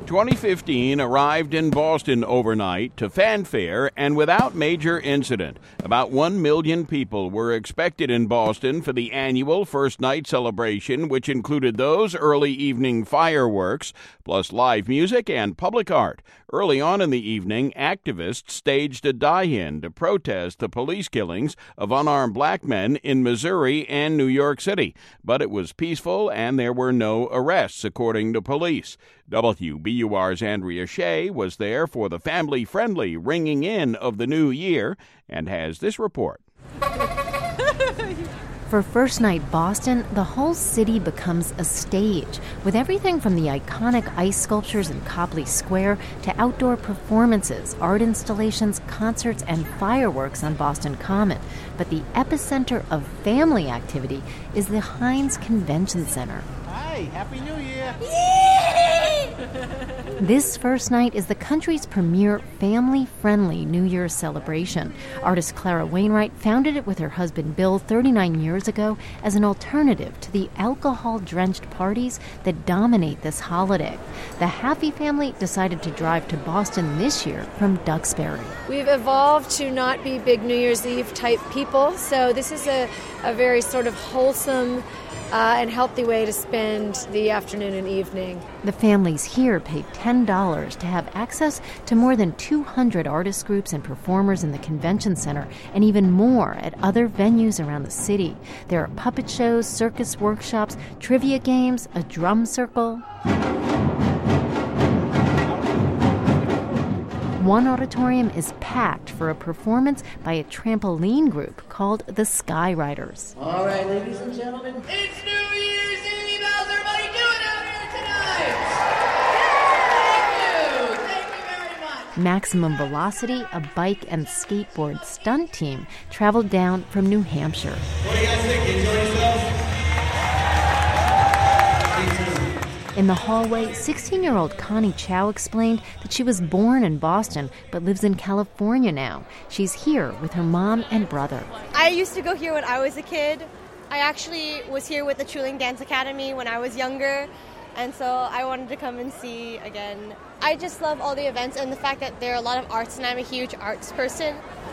2015 arrived in Boston overnight to fanfare and without major incident. About 1 million people were expected in Boston for the annual first night celebration, which included those early evening fireworks, plus live music and public art. Early on in the evening, activists staged a die-in to protest the police killings of unarmed black men in Missouri and New York City. But it was peaceful and there were no arrests, according to police. WBUR's Andrea Shea was there for the family-friendly ringing in of the new year and has this report. For First Night Boston, the whole city becomes a stage, with everything from the iconic ice sculptures in Copley Square to outdoor performances, art installations, concerts, and fireworks on Boston Common. But the epicenter of family activity is the Heinz Convention Center. Hi, Happy New Year! This first night is the country's premier family-friendly New Year's celebration. Artist Clara Wainwright founded it with her husband Bill 39 years ago as an alternative to the alcohol-drenched parties that dominate this holiday. The Happy family decided to drive to Boston this year from Duxbury. We've evolved to not be big New Year's Eve type people, so this is a very sort of wholesome and healthy way to spend the afternoon and evening. The families here paid $10 to have access to more than 200 artist groups and performers in the convention center, and even more at other venues around the city. There are puppet shows, circus workshops, trivia games, a drum circle. One auditorium is packed for a performance by a trampoline group called the Sky Riders. All right, ladies and gentlemen. It's New Year's Eve! How's everybody doing out here tonight? Thank you very much. Maximum Velocity, a bike and skateboard stunt team, traveled down from New Hampshire. What do you guys think? Enjoy yourselves? In the hallway, 16-year-old Connie Chow explained that she was born in Boston but lives in California now. She's here with her mom and brother. I used to go here when I was a kid. I actually was here with the Chuling Dance Academy when I was younger, and so I wanted to come and see again. I just love all the events and the fact that there are a lot of arts, and I'm a huge arts person.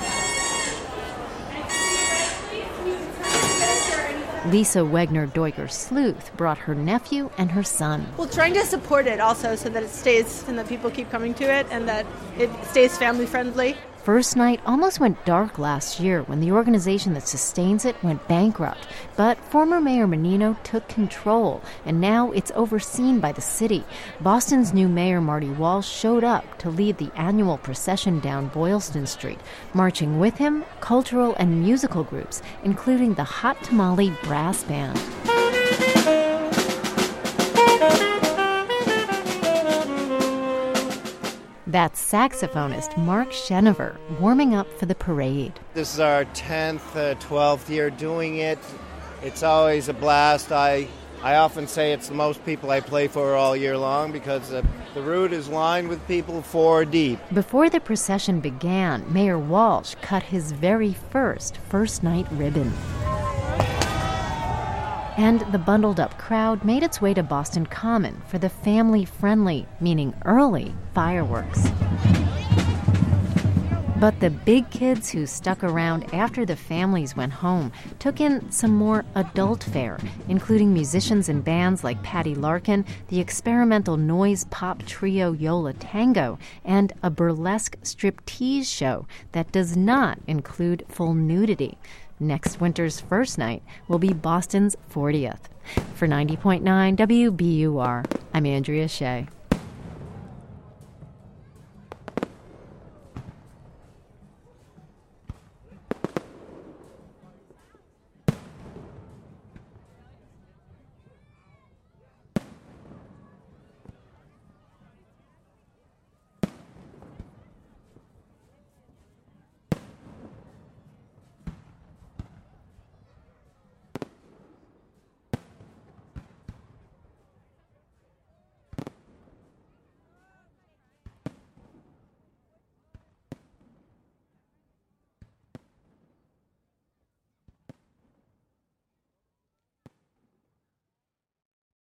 Lisa Wegner-Doiger-Sleuth brought her nephew and her son. Well, trying to support it also so that it stays and that people keep coming to it and that it stays family-friendly. First Night almost went dark last year when the organization that sustains it went bankrupt. But former Mayor Menino took control, and now it's overseen by the city. Boston's new mayor, Marty Walsh, showed up to lead the annual procession down Boylston Street. Marching with him, cultural and musical groups, including the Hot Tamale Brass Band. That's saxophonist Mark Shenever warming up for the parade. This is our 10th, 12th year doing it. It's always a blast. I often say it's the most people I play for all year long because the route is lined with people 4 deep. Before the procession began, Mayor Walsh cut his very first night ribbon. And the bundled-up crowd made its way to Boston Common for the family-friendly, meaning early, fireworks. But the big kids who stuck around after the families went home took in some more adult fare, including musicians and bands like Patty Larkin, the experimental noise pop trio Yola Tango, and a burlesque striptease show that does not include full nudity. Next winter's first night will be Boston's 40th. For 90.9 WBUR, I'm Andrea Shea.